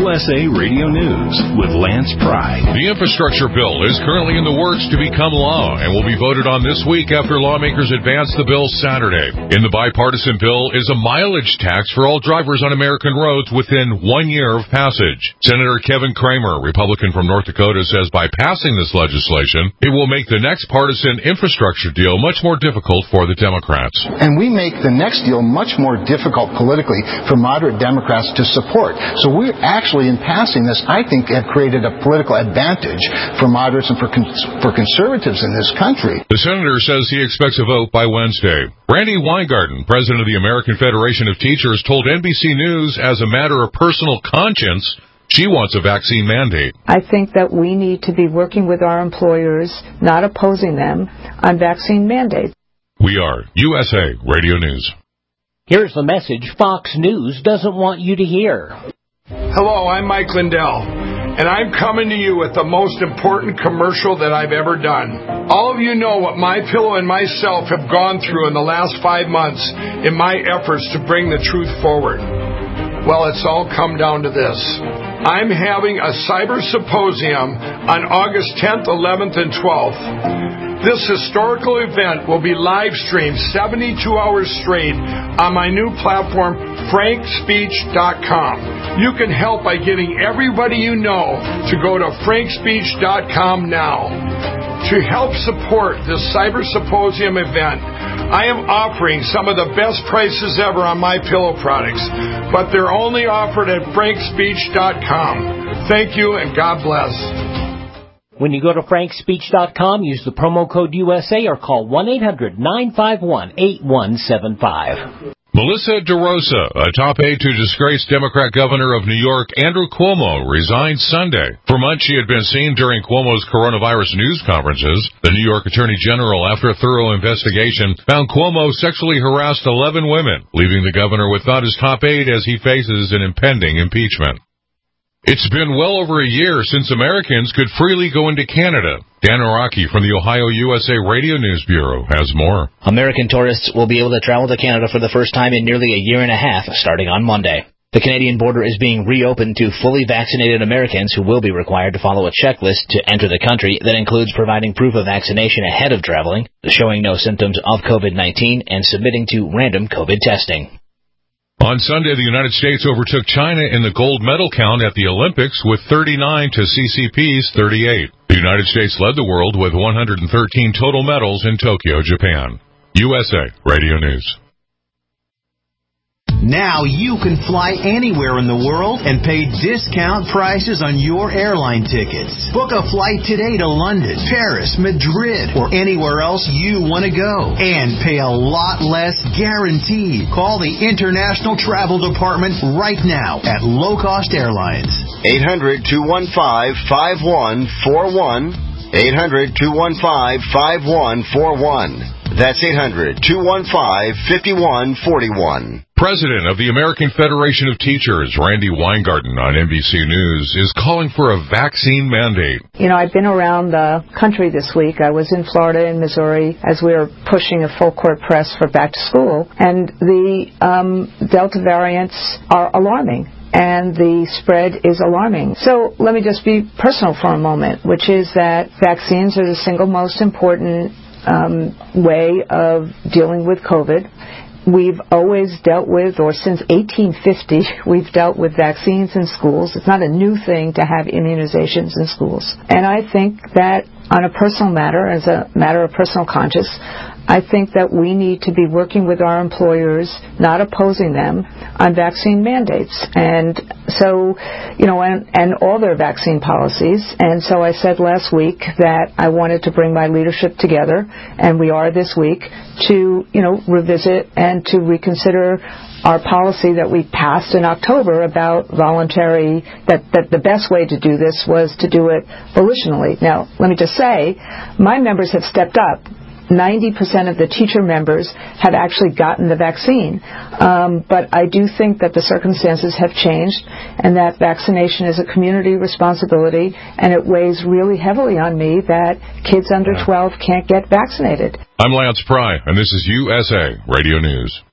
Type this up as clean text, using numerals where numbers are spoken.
USA Radio News with Lance Pry. The infrastructure bill is currently in the works to become law and will be voted on this week after lawmakers advance the bill Saturday. In the bipartisan bill is a mileage tax for all drivers on American roads within 1 year of passage. Senator Kevin Cramer, Republican from North Dakota, says by passing this legislation, it will make the next partisan infrastructure deal much more difficult for the Democrats. And we make the next deal much more difficult politically for moderate Democrats to support. So we're actually, in passing this, I think have created a political advantage for moderates and for conservatives in this country. The senator says he expects a vote by Wednesday. Randy Weingarten, president of the American Federation of Teachers, told NBC News as a matter of personal conscience, she wants a vaccine mandate. I think that we need to be working with our employers, not opposing them, on vaccine mandates. We are USA Radio News. Here's the message Fox News doesn't want you to hear. Hello, I'm Mike Lindell, and I'm coming to you with the most important commercial that I've ever done. All of you know what MyPillow and myself have gone through in the last 5 months in my efforts to bring the truth forward. Well, it's all come down to this. I'm having a cyber symposium on August 10th, 11th, and 12th. This historical event will be live streamed 72 hours straight on my new platform, frankspeech.com. You can help by getting everybody you know to go to frankspeech.com now. To help support this Cyber Symposium event, I am offering some of the best prices ever on MyPillow products, but they're only offered at frankspeech.com. Thank you and God bless. When you go to frankspeech.com, use the promo code USA or call 1-800-951-8175. Melissa DeRosa, a top aide to disgraced Democrat governor of New York, Andrew Cuomo, resigned Sunday. For months, she had been seen during Cuomo's coronavirus news conferences. The New York Attorney General, after a thorough investigation, found Cuomo sexually harassed 11 women, leaving the governor without his top aide as he faces an impending impeachment. It's been well over a year since Americans could freely go into Canada. Dan Araki from the Ohio USA Radio News Bureau has more. American tourists will be able to travel to Canada for the first time in nearly a year and a half, starting on Monday. The Canadian border is being reopened to fully vaccinated Americans who will be required to follow a checklist to enter the country that includes providing proof of vaccination ahead of traveling, showing no symptoms of COVID-19, and submitting to random COVID testing. On Sunday, the United States overtook China in the gold medal count at the Olympics with 39 to CCP's 38. The United States led the world with 113 total medals in Tokyo, Japan. USA Radio News. Now you can fly anywhere in the world and pay discount prices on your airline tickets. Book a flight today to London, Paris, Madrid, or anywhere else you want to go. And pay a lot less guaranteed. Call the International Travel Department right now at Low Cost Airlines. 800-215-5141. 800-215-5141. That's 800-215-5141. President of the American Federation of Teachers, Randy Weingarten, on NBC News, is calling for a vaccine mandate. You know, I've been around the country this week. I was in Florida and Missouri as we were pushing a full-court press for back to school, and the Delta variants are alarming. And the spread is alarming. So let me just be personal for a moment, which is that vaccines are the single most important way of dealing with COVID. We've always dealt with, or since 1850, we've dealt with vaccines in schools. It's not a new thing to have immunizations in schools. And I think that on a personal matter, as a matter of personal conscience, I think that we need to be working with our employers, not opposing them, on vaccine mandates. And so, you know, and all their vaccine policies. And so I said last week that I wanted to bring my leadership together, and we are this week, to, you know, revisit and to reconsider our policy that we passed in October about voluntary, that the best way to do this was to do it volitionally. Now, let me just say, my members have stepped up. 90% of the teacher members have actually gotten the vaccine. But I do think that the circumstances have changed and that vaccination is a community responsibility, and it weighs really heavily on me that kids under 12 can't get vaccinated. I'm Lance Pry, and this is USA Radio News.